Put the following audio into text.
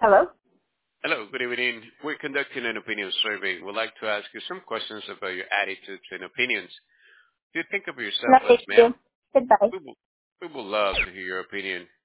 Hello? Hello, good evening. We're conducting an opinion survey. We'd like to ask you some questions about your attitudes and opinions. Do you think of No, yourself as thank male? you. Goodbye. We will, we would love to hear your opinion.